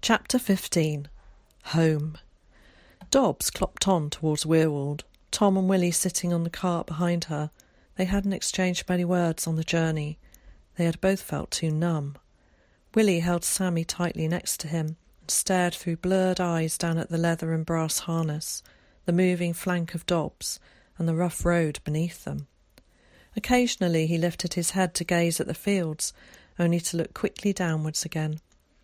Chapter 15. Home. Dobbs clopped on towards Weirwold, Tom and Willie sitting on the cart behind her. They hadn't exchanged many words on the journey. They had both felt too numb. Willie held Sammy tightly next to him and stared through blurred eyes down at the leather and brass harness, the moving flank of Dobbs, and the rough road beneath them. Occasionally he lifted his head to gaze at the fields, only to look quickly downwards again.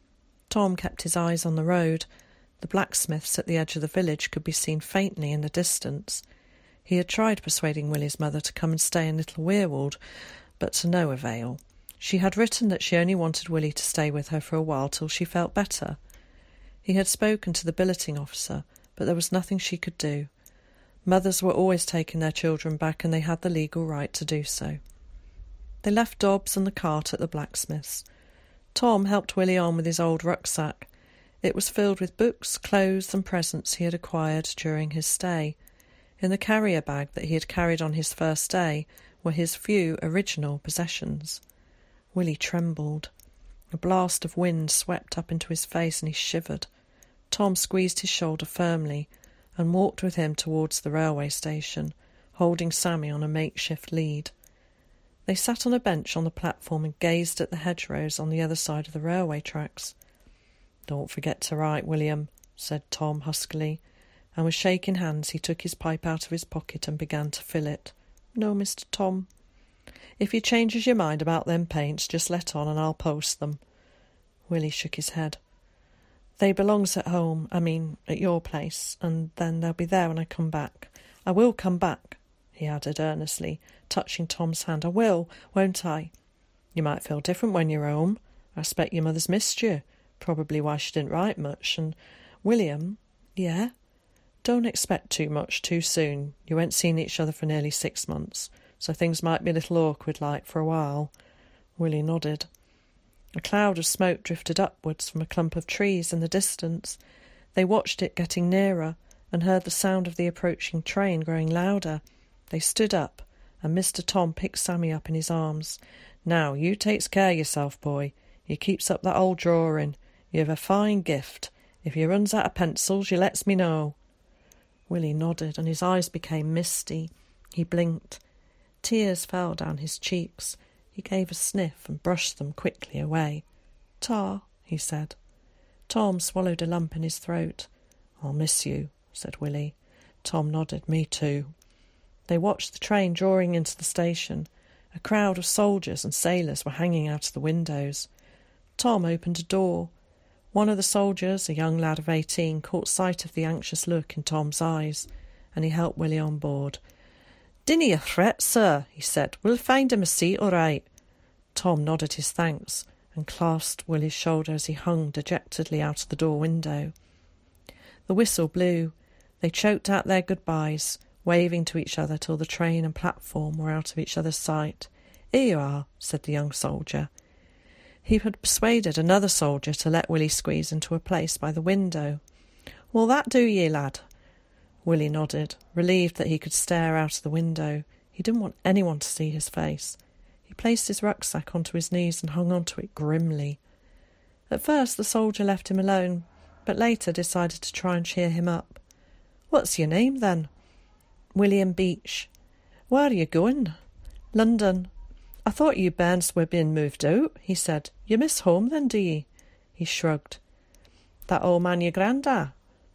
Tom kept his eyes on the road. The blacksmiths at the edge of the village could be seen faintly in the distance. He had tried persuading Willie's mother to come and stay in Little Weirwold, but to no avail. She had written that she only wanted Willie to stay with her for a while till she felt better. He had spoken to the billeting officer, but there was nothing she could do. Mothers were always taking their children back, and they had the legal right to do so. They left Dobbs and the cart at the blacksmith's. Tom helped Willie on with his old rucksack. It was filled with books, clothes and presents he had acquired during his stay. In the carrier bag that he had carried on his first day were his few original possessions. Willie trembled. A blast of wind swept up into his face and he shivered. Tom squeezed his shoulder firmly and walked with him towards the railway station, holding Sammy on a makeshift lead. They sat on a bench on the platform and gazed at the hedgerows on the other side of the railway tracks. "Don't forget to write, William," said Tom huskily, and with shaking hands he took his pipe out of his pocket and began to fill it. "No, Mr. Tom. If you changes your mind about them paints, just let on and I'll post them." Willie shook his head. "They belongs at home, at your place, and then they'll be there when I come back. I will come back," he added earnestly, touching Tom's hand. "I will, won't I? You might feel different when you're home. I expect your mother's missed you, probably why she didn't write much, and, William—" "Yeah?" "Don't expect too much too soon. You ain't seen each other for nearly 6 months, so things might be a little awkward-like for a while." Willie nodded. A cloud of smoke drifted upwards from a clump of trees in the distance. They watched it getting nearer and heard the sound of the approaching train growing louder. They stood up, and Mr. Tom picked Sammy up in his arms. "Now, you takes care of yourself, boy. You keeps up that old drawing. You've a fine gift. If you runs out of pencils, you lets me know." Willie nodded, and his eyes became misty. He blinked. Tears fell down his cheeks. He gave a sniff and brushed them quickly away. "Ta," he said. Tom swallowed a lump in his throat. "I'll miss you," said Willie. Tom nodded. "Me too." They watched the train drawing into the station. A crowd of soldiers and sailors were hanging out of the windows. Tom opened a door. One of the soldiers, a young lad of 18, caught sight of the anxious look in Tom's eyes, and he helped Willie on board. "Dinna you fret, sir," he said. "We'll find him a seat all right." Tom nodded his thanks and clasped Willie's shoulder as he hung dejectedly out of the door window. The whistle blew. They choked out their goodbyes, waving to each other till the train and platform were out of each other's sight. "Here you are," said the young soldier. He had persuaded another soldier to let Willie squeeze into a place by the window. "Will that do ye, lad?" Willie nodded, relieved that he could stare out of the window. He didn't want anyone to see his face. He placed his rucksack onto his knees and hung onto it grimly. At first the soldier left him alone, but later decided to try and cheer him up. "What's your name, then?" "William Beach." "Where are you going?" "London." "I thought you bairns were being moved out," he said. "You miss home then, do ye?" He shrugged. "That old man your granda?"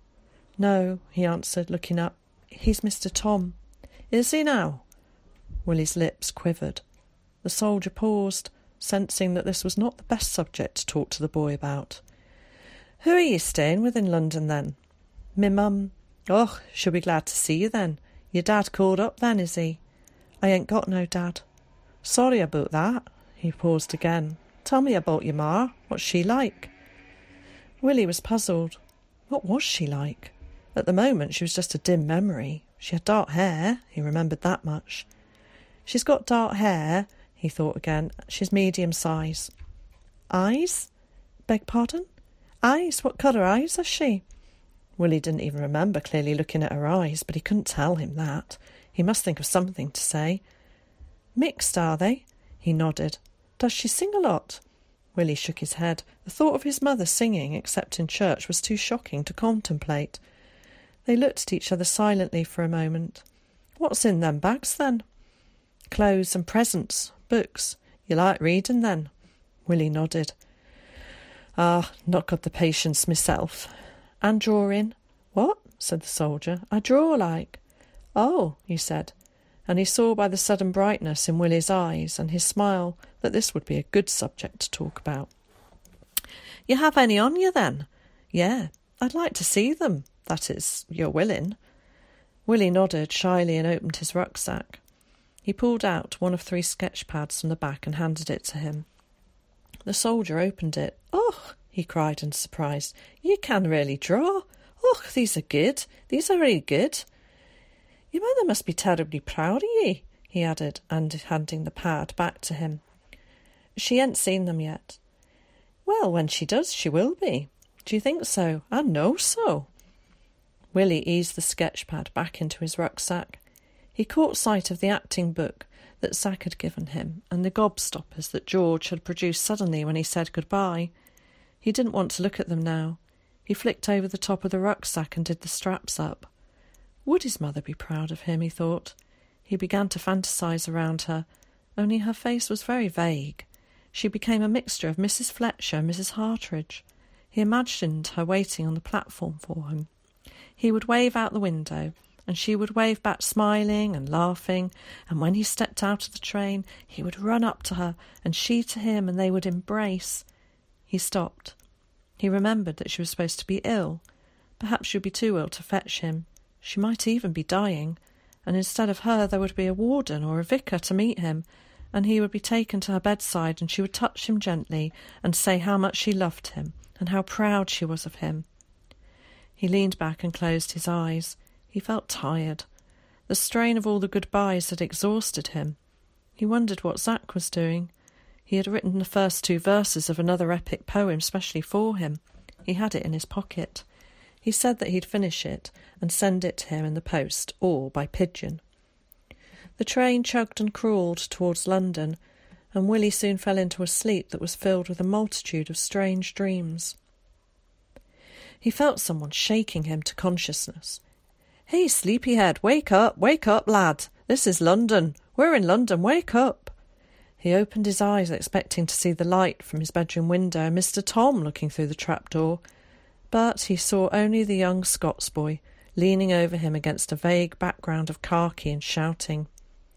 "No," he answered, looking up. "He's Mr. Tom." "Is he now?" Willie's lips quivered. The soldier paused, sensing that this was not the best subject to talk to the boy about. "Who are you staying with in London, then?" "Me mum." "Och, she'll be glad to see you, then. Your dad called up, then, is he?" "I ain't got no dad." "Sorry about that." He paused again. "Tell me about your ma. What's she like?" Willie was puzzled. What was she like? At the moment she was just a dim memory. She had dark hair, he remembered that much. "She's got dark hair," he thought again. "She's medium size." "Eyes?" "Beg pardon?" "Eyes? What colour eyes has she?" Willie didn't even remember clearly looking at her eyes, but he couldn't tell him that. He must think of something to say. "Mixed, are they?" He nodded. "Does she sing a lot?" Willie shook his head. The thought of his mother singing, except in church, was too shocking to contemplate. They looked at each other silently for a moment. "What's in them bags, then?" "Clothes and presents, books. You like reading, then?" Willie nodded. "Ah, not got the patience myself." "And drawing?" "What?" said the soldier. "I draw like." "Oh," he said, and he saw by the sudden brightness in Willie's eyes and his smile that this would be a good subject to talk about. "You have any on you, then?" "Yeah, I'd like to see them. That is, you're willing." Willie nodded shyly and opened his rucksack. He pulled out one of 3 sketch pads from the back and handed it to him. The soldier opened it. "Oh," he cried in surprise, "you can really draw. Oh, these are good. These are really good. Your mother must be terribly proud of ye," he added, and handing the pad back to him. "She ain't seen them yet." "Well, when she does, she will be." "Do you think so?" "I know so." Willie eased the sketch pad back into his rucksack. He caught sight of the acting book that Zack had given him and the gobstoppers that George had produced suddenly when he said goodbye. He didn't want to look at them now. He flicked over the top of the rucksack and did the straps up. Would his mother be proud of him, he thought. He began to fantasize around her, only her face was very vague. She became a mixture of Mrs. Fletcher and Mrs. Hartridge. He imagined her waiting on the platform for him. He would wave out the window, and she would wave back smiling and laughing, and when he stepped out of the train, he would run up to her, and she to him, and they would embrace. He stopped. He remembered that she was supposed to be ill. Perhaps she would be too ill to fetch him. She might even be dying, and instead of her there would be a warden or a vicar to meet him, and he would be taken to her bedside, and she would touch him gently and say how much she loved him and how proud she was of him. He leaned back and closed his eyes. He felt tired. The strain of all the goodbyes had exhausted him. He wondered what Zack was doing. He had written the first 2 verses of another epic poem specially for him. He had it in his pocket. He said that he'd finish it and send it to him in the post or by pigeon. The train chugged and crawled towards London, and Willie soon fell into a sleep that was filled with a multitude of strange dreams. He felt someone shaking him to consciousness. "Hey, sleepyhead, wake up, lad. This is London. We're in London, wake up." He opened his eyes, expecting to see the light from his bedroom window and Mr. Tom looking through the trapdoor, but he saw only the young Scots boy leaning over him against a vague background of khaki and shouting.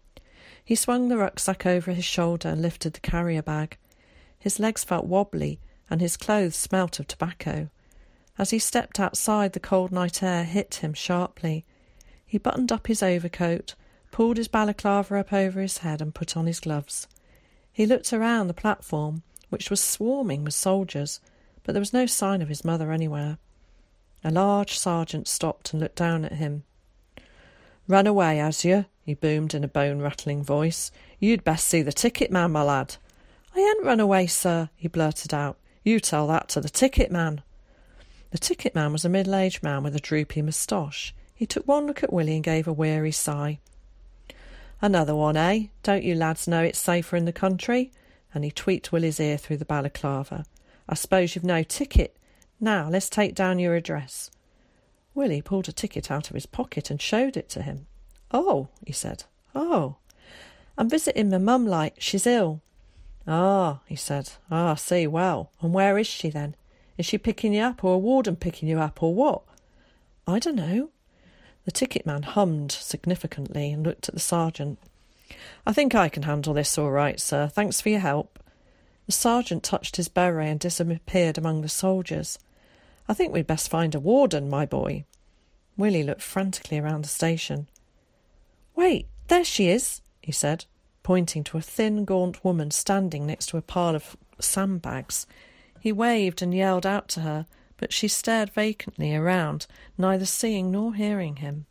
He swung the rucksack over his shoulder and lifted the carrier bag. His legs felt wobbly and his clothes smelt of tobacco. As he stepped outside, the cold night air hit him sharply. He buttoned up his overcoat, pulled his balaclava up over his head and put on his gloves. He looked around the platform, which was swarming with soldiers, but there was no sign of his mother anywhere. A large sergeant stopped and looked down at him. "Run away, has you?" he boomed in a bone-rattling voice. "You'd best see the ticket man, my lad." "I ain't run away, sir," he blurted out. "You tell that to the ticket man." The ticket man was a middle-aged man with a droopy moustache. He took one look at Willie and gave a weary sigh. "Another one, eh? Don't you lads know it's safer in the country?" And he tweaked Willie's ear through the balaclava. "I suppose you've no ticket. Now, let's take down your address." Willie pulled a ticket out of his pocket and showed it to him. "Oh," he said. "Oh. I'm visiting my mum, like. She's ill." "Ah," he said. "Ah, I see. Well, and where is she, then? Is she picking you up, or a warden picking you up, or what?" "I don't know." The ticket man hummed significantly and looked at the sergeant. "I think I can handle this all right, sir. Thanks for your help." The sergeant touched his beret and disappeared among the soldiers. "I think we'd best find a warden, my boy." Willie looked frantically around the station. "Wait, there she is," he said, pointing to a thin, gaunt woman standing next to a pile of sandbags. He waved and yelled out to her, but she stared vacantly around, neither seeing nor hearing him.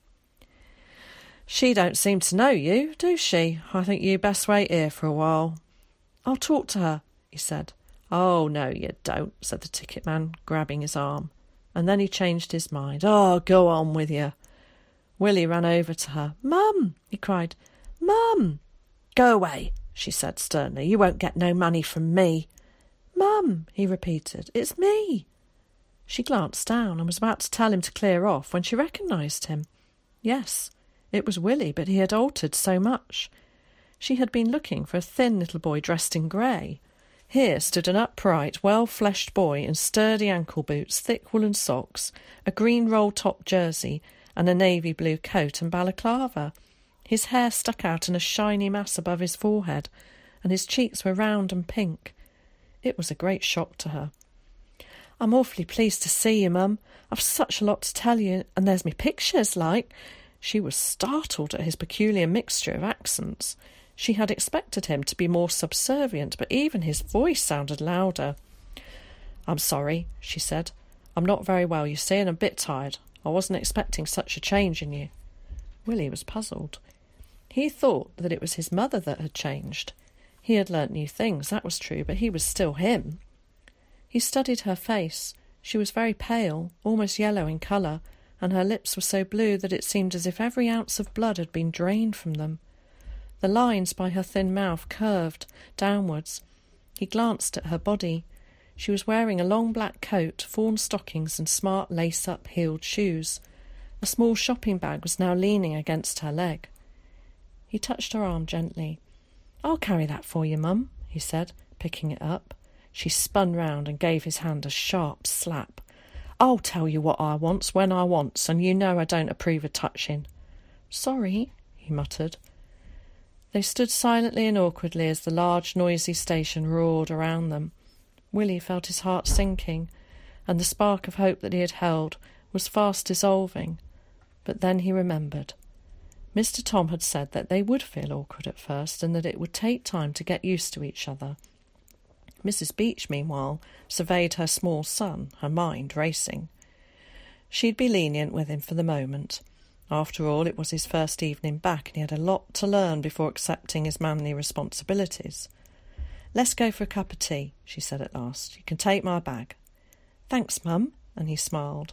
"She don't seem to know you, do she? I think you best wait here for a while." "I'll talk to her," he said. "Oh, no, you don't," said the ticket man, grabbing his arm. And then he changed his mind. "Oh, go on with you." Willie ran over to her. "Mum!" he cried. "Mum!" "Go away," she said sternly. "You won't get no money from me." "Mum," he repeated, "it's me." She glanced down and was about to tell him to clear off when she recognised him. Yes, it was Willie, but he had altered so much. She had been looking for a thin little boy dressed in grey. Here stood an upright, well-fleshed boy in sturdy ankle boots, thick woollen socks, a green roll-top jersey and a navy blue coat and balaclava. His hair stuck out in a shiny mass above his forehead, and his cheeks were round and pink. It was a great shock to her. "I'm awfully pleased to see you, Mum. I've such a lot to tell you, and there's me pictures, like." She was startled at his peculiar mixture of accents. She had expected him to be more subservient, but even his voice sounded louder. "I'm sorry," she said. "I'm not very well, you see, and a bit tired. I wasn't expecting such a change in you." Willie was puzzled. He thought that it was his mother that had changed. He had learnt new things, that was true, but he was still him. He studied her face. She was very pale, almost yellow in colour, and her lips were so blue that it seemed as if every ounce of blood had been drained from them. The lines by her thin mouth curved downwards. He glanced at her body. She was wearing a long black coat, fawn stockings and smart lace-up heeled shoes. A small shopping bag was now leaning against her leg. He touched her arm gently. "I'll carry that for you, Mum," he said, picking it up. She spun round and gave his hand a sharp slap. "I'll tell you what I wants when I wants, and you know I don't approve of touching." "Sorry," he muttered. They stood silently and awkwardly as the large, noisy station roared around them. Willie felt his heart sinking, and the spark of hope that he had held was fast dissolving. But then he remembered. Mr. Tom had said that they would feel awkward at first, and that it would take time to get used to each other. Mrs. Beach, meanwhile, surveyed her small son, her mind racing. She'd be lenient with him for the moment. After all, it was his first evening back, and he had a lot to learn before accepting his manly responsibilities. "Let's go for a cup of tea," she said at last. "You can take my bag." "Thanks, Mum," and he smiled.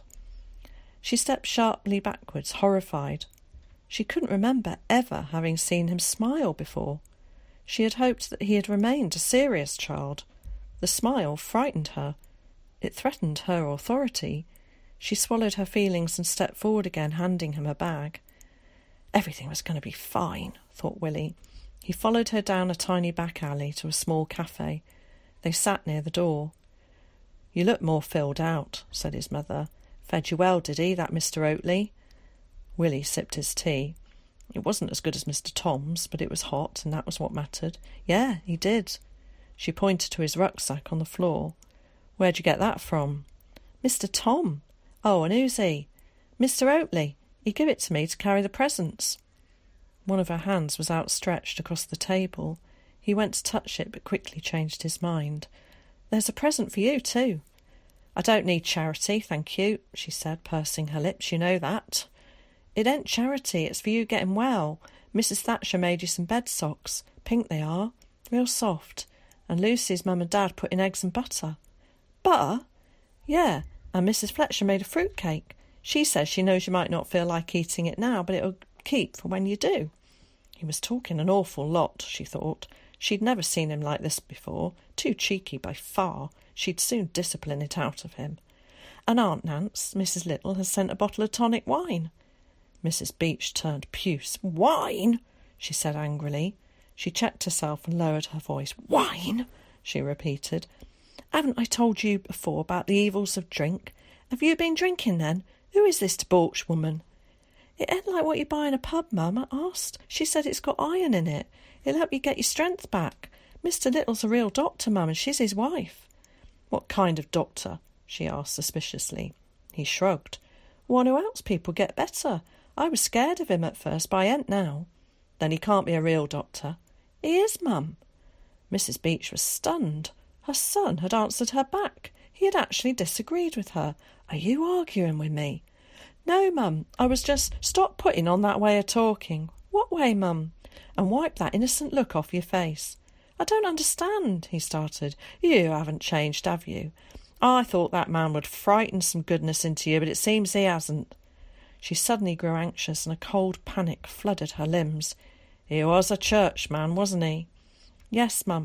She stepped sharply backwards, horrified. She couldn't remember ever having seen him smile before. She had hoped that he had remained a serious child. The smile frightened her. It threatened her authority. She swallowed her feelings and stepped forward again, handing him her bag. Everything was going to be fine, thought Willie. He followed her down a tiny back alley to a small cafe. They sat near the door. "You look more filled out," said his mother. "Fed you well, did he, that Mr. Oatley?" Willie sipped his tea. It wasn't as good as Mr. Tom's, but it was hot, and that was what mattered. "Yeah, he did." She pointed to his rucksack on the floor. "Where'd you get that from?" "Mr. Tom." "Oh, and who's he?" "Mr. Oatley. He gave it to me to carry the presents." One of her hands was outstretched across the table. He went to touch it, but quickly changed his mind. "There's a present for you, too." "I don't need charity, thank you," she said, pursing her lips. "You know that." "It ain't charity, it's for you getting well. Mrs. Thatcher made you some bed socks. Pink they are, real soft. And Lucy's mum and dad put in eggs and butter." "Butter?" "Yeah, and Mrs. Fletcher made a fruit cake. She says she knows you might not feel like eating it now, but it'll keep for when you do." He was talking an awful lot, she thought. She'd never seen him like this before. Too cheeky by far. She'd soon discipline it out of him. "And Aunt Nance, Mrs. Little, has sent a bottle of tonic wine." Mrs. Beach turned puce. "Wine?" she said angrily. She checked herself and lowered her voice. "Wine?" she repeated. "Haven't I told you before about the evils of drink? Have you been drinking then? Who is this debauched woman?" "It ain't like what you buy in a pub, Mum," I asked. "She said it's got iron in it. It'll help you get your strength back. Mr. Little's a real doctor, Mum, and she's his wife." "What kind of doctor?" she asked suspiciously. He shrugged. "One who helps people get better. I was scared of him at first, but I ain't now." "Then he can't be a real doctor." "He is, Mum." Mrs. Beach was stunned. Her son had answered her back. He had actually disagreed with her. "Are you arguing with me?" "No, Mum. I was just... Stop putting on that way of talking." "What way, Mum?" "And wipe that innocent look off your face." "I don't understand," he started. "You haven't changed, have you? I thought that man would frighten some goodness into you, but it seems he hasn't." She suddenly grew anxious, and a cold panic flooded her limbs. "He was a churchman, wasn't he?" "Yes, Mum.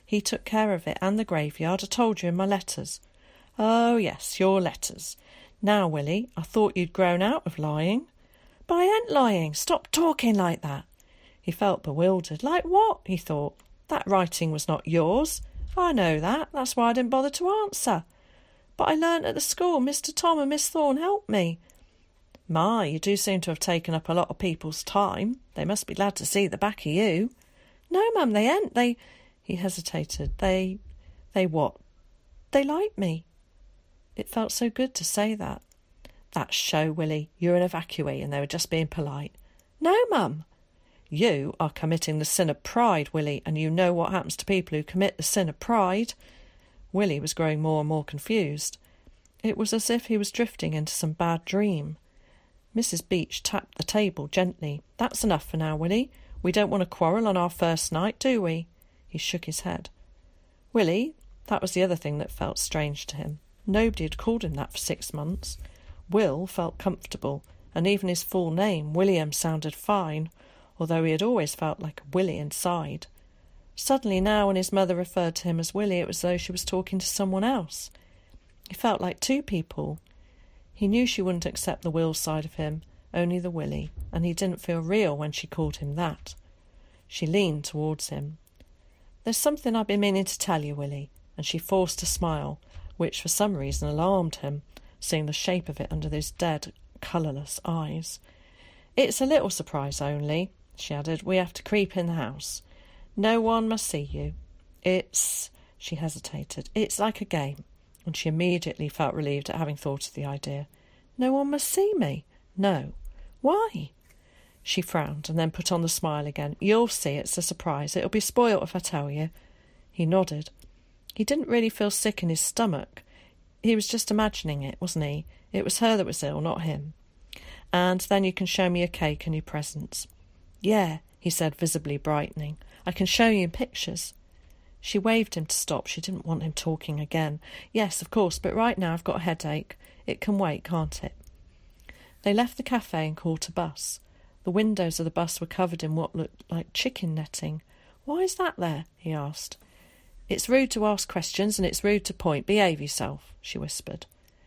He took care of it and the graveyard. I told you in my letters. Oh, yes, your letters. Now, Willie, I thought you'd grown out of lying. But I ain't lying. Stop talking like that. He felt bewildered. Like what? He thought. That writing was not yours. I know that. That's why I didn't bother to answer. But I learnt at the school. Mr. Tom and Miss Thorne helped me. My, you do seem to have taken up a lot of people's time. They must be glad to see the back of you. No, Mum, they ain't. He hesitated. They what? They like me. It felt so good to say that. That's show, Willie. You're an evacuee and they were just being polite. No, Mum. You are committing the sin of pride, Willie, and you know what happens to people who commit the sin of pride. Willie was growing more and more confused. It was as if he was drifting into some bad dream. Mrs. Beach tapped the table gently. That's enough for now, Willie. We don't want to quarrel on our first night, do we? He shook his head. Willie, that was the other thing that felt strange to him. Nobody had called him that for 6 months. Will felt comfortable, and even his full name, William, sounded fine, although he had always felt like a Willie inside. Suddenly now when his mother referred to him as Willie, it was as though she was talking to someone else. He felt like two people. He knew she wouldn't accept the Will side of him, only the Willie, and he didn't feel real when she called him that. She leaned towards him. There's something I've been meaning to tell you, Willie, and she forced a smile, which for some reason alarmed him, seeing the shape of it under those dead, colourless eyes. It's a little surprise only, she added. We have to creep in the house. No one must see you. She hesitated. It's like a game, and she immediately felt relieved at having thought of the idea. No one must see me? No. Why? She frowned and then put on the smile again. You'll see, it's a surprise. It'll be spoilt if I tell you. He nodded. He didn't really feel sick in his stomach. He was just imagining it, wasn't he? It was her that was ill, not him. And then you can show me your cake and your presents. Yeah, he said, visibly brightening. I can show you pictures. She waved him to stop. She didn't want him talking again. Yes, of course, but right now I've got a headache. It can wait, can't it? They left the cafe and caught a bus. The windows of the bus were covered in what looked like chicken netting. Why is that there? He asked. It's rude to ask questions and it's rude to point. Behave yourself, she whispered.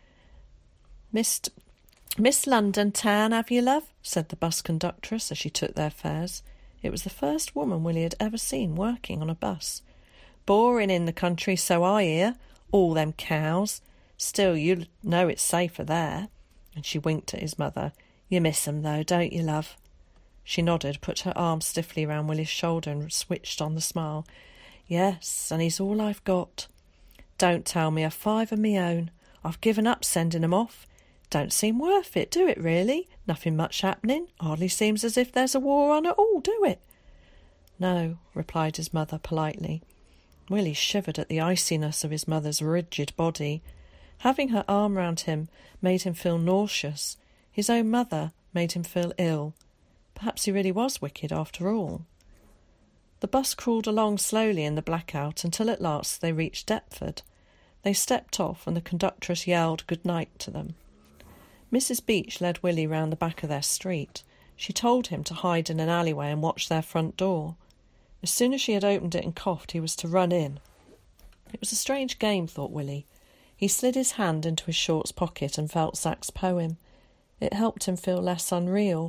Miss London Town, have you, love? Said the bus conductress as she took their fares. It was the first woman Willie had ever seen working on a bus. Boring in the country, so I hear. All them cows. Still, you know it's safer there. And she winked at his mother. You miss 'em, though, don't you, love? She nodded, put her arm stiffly round Willie's shoulder and switched on the smile. Yes, and he's all I've got. Don't tell me I've 5 of me own. I've given up sending 'em off. Don't seem worth it, do it, really? Nothing much happening. Hardly seems as if there's a war on at all, do it? No, replied his mother politely. Willie shivered at the iciness of his mother's rigid body. Having her arm round him made him feel nauseous. His own mother made him feel ill. Perhaps he really was wicked after all. The bus crawled along slowly in the blackout until at last they reached Deptford. They stepped off and the conductress yelled good night to them. Mrs. Beach led Willie round the back of their street. She told him to hide in an alleyway and watch their front door. As soon as she had opened it and coughed, he was to run in. It was a strange game, thought Willie. He slid his hand into his shorts pocket and felt Zach's poem. It helped him feel less unreal.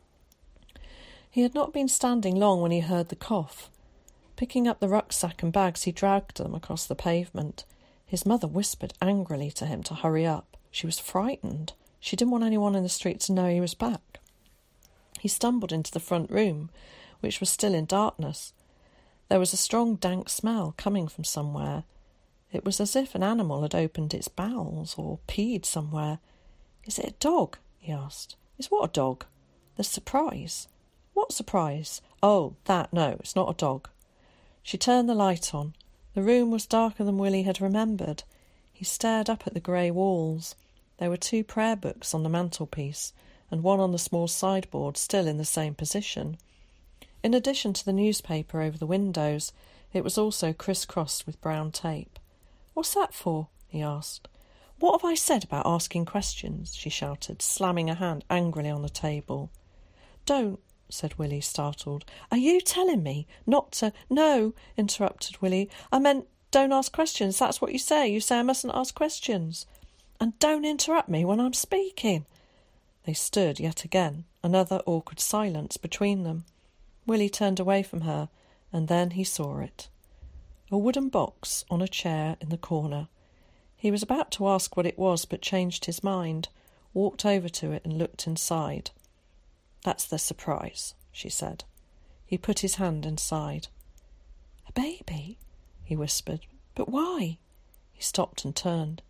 He had not been standing long when he heard the cough. Picking up the rucksack and bags, he dragged them across the pavement. His mother whispered angrily to him to hurry up. She was frightened. She didn't want anyone in the street to know he was back. He stumbled into the front room, which was still in darkness. There was a strong, dank smell coming from somewhere. It was as if an animal had opened its bowels or peed somewhere. Is it a dog? He asked. Is what a dog? The surprise. What surprise? Oh, that, no, it's not a dog. She turned the light on. The room was darker than Willie had remembered. He stared up at the grey walls. There were 2 prayer books on the mantelpiece, and one on the small sideboard still in the same position. In addition to the newspaper over the windows, it was also criss-crossed with brown tape. What's that for? He asked. What have I said about asking questions? She shouted, slamming a hand angrily on the table. Don't, said Willie, startled. "Are you telling me not to—" "No," interrupted Willie. "I meant don't ask questions. That's what you say. You say I mustn't ask questions. And don't interrupt me when I'm speaking." They stood yet again, another awkward silence between them. Willie turned away from her, and then he saw it. A wooden box on a chair in the corner. He was about to ask what it was, but changed his mind, walked over to it and looked inside. "That's the surprise," she said. He put his hand inside. "A baby?" he whispered. "But why?" He stopped and turned.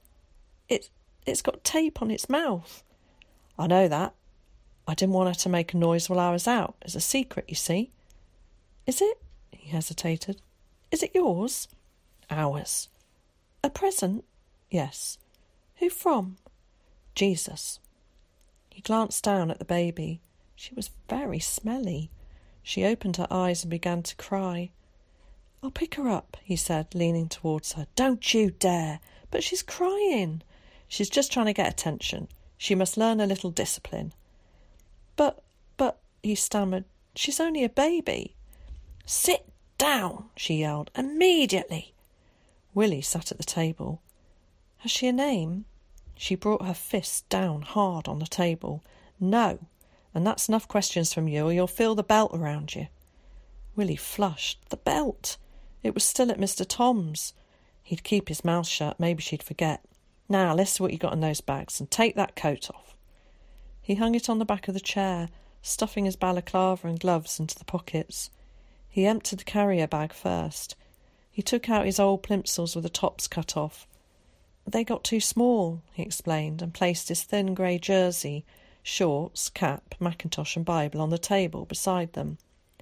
It's got tape on its mouth." "I know that. I didn't want her to make a noise while I was out. It's a secret, you see." "Is it?" He hesitated. "Is it yours?" "Ours." "A present?" "Yes." "Who from?" "Jesus." He glanced down at the baby. She was very smelly. She opened her eyes and began to cry. "I'll pick her up," he said, leaning towards her. "Don't you dare!" "But she's crying." "She's just trying to get attention. She must learn a little discipline." But, he stammered, "she's only a baby." "Sit down," she yelled, "immediately." Willie sat at the table. "Has she a name?" She brought her fist down hard on the table. "No, and that's enough questions from you, or you'll feel the belt around you." Willie flushed. The belt! It was still at Mr. Tom's. He'd keep his mouth shut. Maybe she'd forget. "Now, let's see what you got in those bags, and take that coat off." He hung it on the back of the chair, stuffing his balaclava and gloves into the pockets. He emptied the carrier bag first. He took out his old plimsolls with the tops cut off. "They got too small," he explained, and placed his thin grey jersey, shorts, cap, mackintosh and Bible on the table beside them.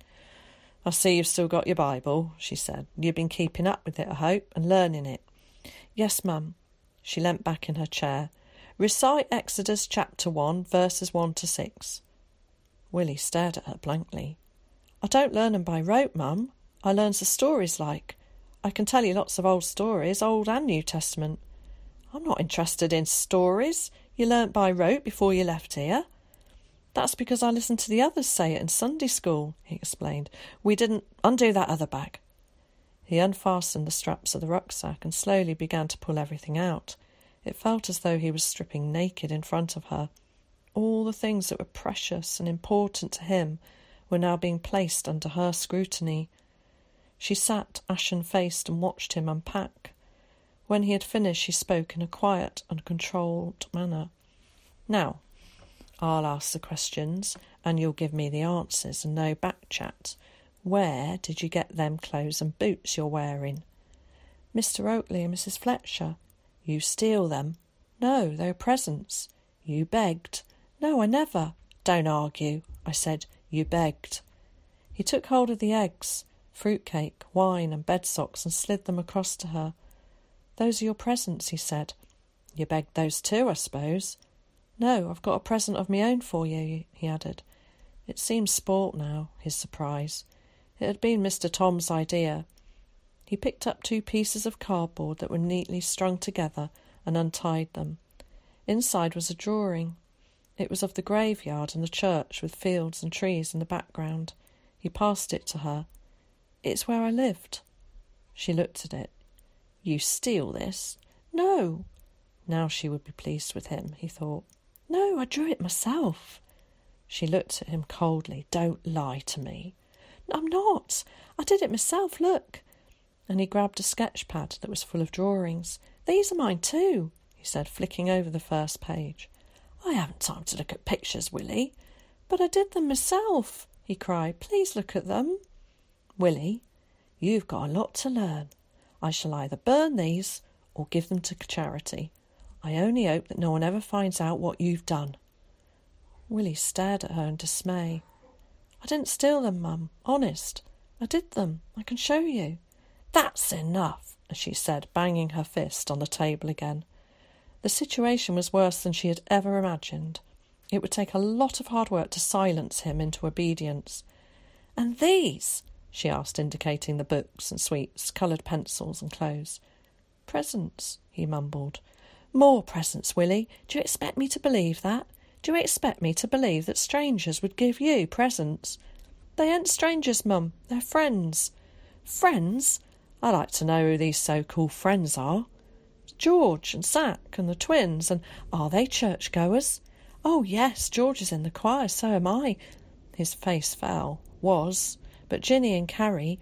"I see you've still got your Bible," she said. "You've been keeping up with it, I hope, and learning it." "Yes, Mum." She leant back in her chair. "Recite Exodus chapter 1, verses 1 to 6. Willie stared at her blankly. "I don't learn 'em by rote, Mum. I learns the stories like. I can tell you lots of old stories, Old and New Testament." "I'm not interested in stories. You learnt by rote before you left here." "That's because I listened to the others say it in Sunday school," he explained. "We didn't—" "Undo that other bag." He unfastened the straps of the rucksack and slowly began to pull everything out. It felt as though he was stripping naked in front of her. All the things that were precious and important to him were now being placed under her scrutiny. She sat ashen-faced and watched him unpack. When he had finished, she spoke in a quiet and controlled manner. "Now, I'll ask the questions, and you'll give me the answers, and no back chat. Where did you get them clothes and boots you're wearing?" "Mr. Oakley and Mrs. Fletcher." "You steal them?" "No, they were presents." "You begged?" "No, I never." "Don't argue. I said you begged." He took hold of the eggs, fruitcake, wine and bed socks and slid them across to her. "Those are your presents," he said. "You begged those too, I suppose?" "No, I've got a present of my own for you," he added. It seemed sport now, his surprise. It had been Mr. Tom's idea. He picked up 2 pieces of cardboard that were neatly strung together and untied them. Inside was a drawing. It was of the graveyard and the church with fields and trees in the background. He passed it to her. "It's where I lived." She looked at it. "You steal this?" "No." Now she would be pleased with him, he thought. "No, I drew it myself." She looked at him coldly. "Don't lie to me." "I'm not. I did it myself, look." And he grabbed a sketch pad that was full of drawings. "These are mine too," he said, flicking over the first page. "I haven't time to look at pictures, Willie." "But I did them myself," he cried. "Please look at them." "Willie, you've got a lot to learn. I shall either burn these or give them to charity. I only hope that no one ever finds out what you've done." Willie stared at her in dismay. "I didn't steal them, Mum. Honest. I did them. I can show you." "That's enough," she said, banging her fist on the table again. The situation was worse than she had ever imagined. It would take a lot of hard work to silence him into obedience. "And these?" she asked, indicating the books and sweets, coloured pencils and clothes. "Presents," he mumbled. "More presents, Willie. Do you expect me to believe that? Do you expect me to believe that strangers would give you presents? They ain't strangers, Mum. They're friends. Friends? I like to know who these so-called friends are. George and Zack and the twins, and are they churchgoers? Oh, yes, George is in the choir, so am I. His face fell. Was. But Ginny and Carrie...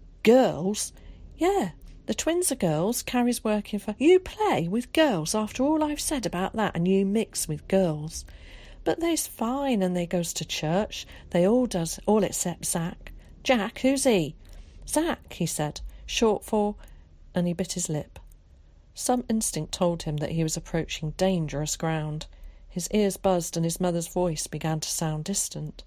Girls? Yeah, the twins are girls. Carrie's working for... You play with girls after all I've said about that, and you mix with girls. But they's fine, and they goes to church. They all does, all except Zack. Jack, who's he? Zack, he said, short for... And he bit his lip. Some instinct told him that he was approaching dangerous ground. His ears buzzed and his mother's voice began to sound distant.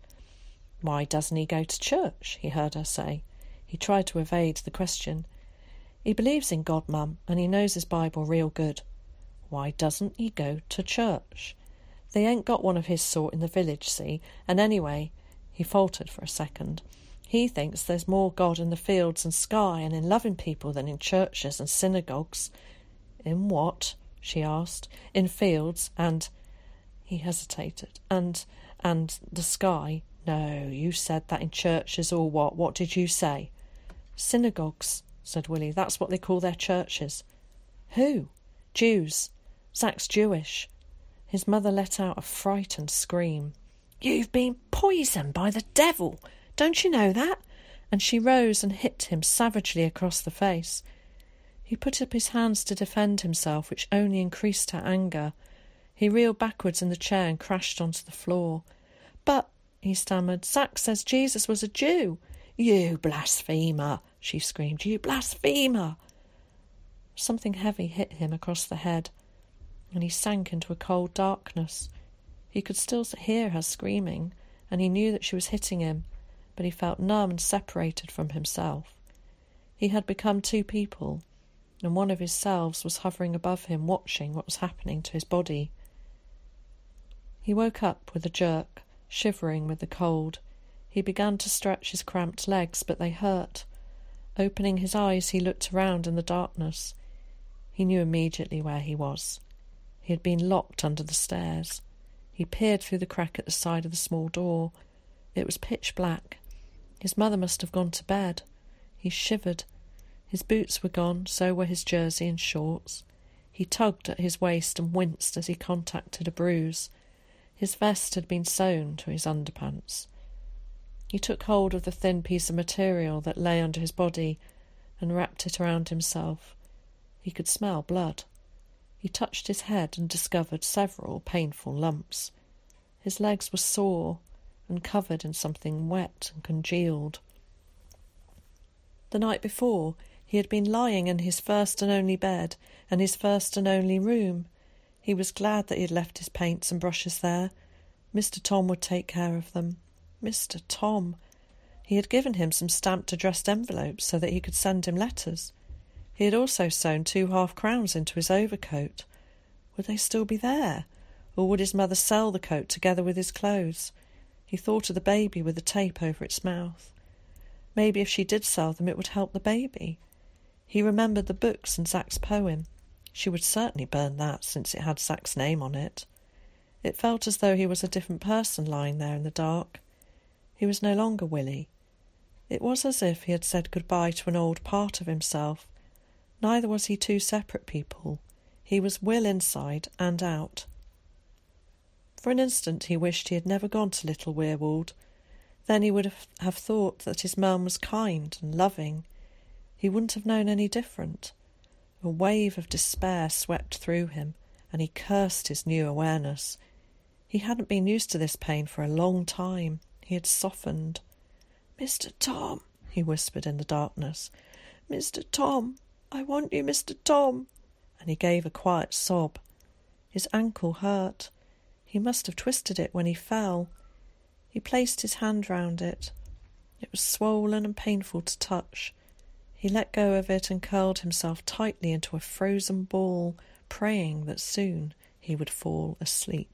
Why doesn't he go to church? He heard her say. He tried to evade the question. He believes in God, Mum, and he knows his Bible real good. Why doesn't he go to church? They ain't got one of his sort in the village, see, and anyway, he faltered for a second, he thinks there's more God in the fields and sky and in loving people than in churches and synagogues. In what? She asked. In fields and... He hesitated. And the sky. No, you said that in churches or what? What did you say? Synagogues, said Willie. That's what they call their churches. Who? Jews. Zack's Jewish. His mother let out a frightened scream. You've been poisoned by the devil. Don't you know that? And she rose and hit him savagely across the face. He put up his hands to defend himself, which only increased her anger. He reeled backwards in the chair and crashed onto the floor. But, he stammered, Zack says Jesus was a Jew. You blasphemer, she screamed. You blasphemer. Something heavy hit him across the head, and he sank into a cold darkness. He could still hear her screaming, and he knew that she was hitting him, but he felt numb and separated from himself. He had become two people, and one of his selves was hovering above him, watching what was happening to his body. He woke up with a jerk, shivering with the cold. He began to stretch his cramped legs, but they hurt. Opening his eyes, he looked around in the darkness. He knew immediately where he was. He had been locked under the stairs. He peered through the crack at the side of the small door. It was pitch black. His mother must have gone to bed. He shivered. His boots were gone, so were his jersey and shorts. He tugged at his waist and winced as he contacted a bruise. His vest had been sewn to his underpants. He took hold of the thin piece of material that lay under his body and wrapped it around himself. He could smell blood. He touched his head and discovered several painful lumps. His legs were sore and covered in something wet and congealed. The night before, he had been lying in his first and only bed and his first and only room. He was glad that he had left his paints and brushes there. Mr. Tom would take care of them. Mr. Tom. He had given him some stamped addressed envelopes so that he could send him letters. He had also sewn 2 half-crowns into his overcoat. Would they still be there? Or would his mother sell the coat together with his clothes? He thought of the baby with the tape over its mouth. Maybe if she did sell them it would help the baby. He remembered the books and Zack's poem. She would certainly burn that, since it had Zack's name on it. It felt as though he was a different person lying there in the dark. He was no longer Willie. It was as if he had said goodbye to an old part of himself. Neither was he two separate people. He was Will inside and out. For an instant he wished he had never gone to Little Weirwold. Then he would have thought that his mum was kind and loving. He wouldn't have known any different. A wave of despair swept through him, and he cursed his new awareness. He hadn't been used to this pain for a long time. He had softened. "Mr. Tom," he whispered in the darkness. "Mr. Tom, I want you, Mr. Tom." And he gave a quiet sob. His ankle hurt. He must have twisted it when he fell. He placed his hand round it. It was swollen and painful to touch. He let go of it and curled himself tightly into a frozen ball, praying that soon he would fall asleep.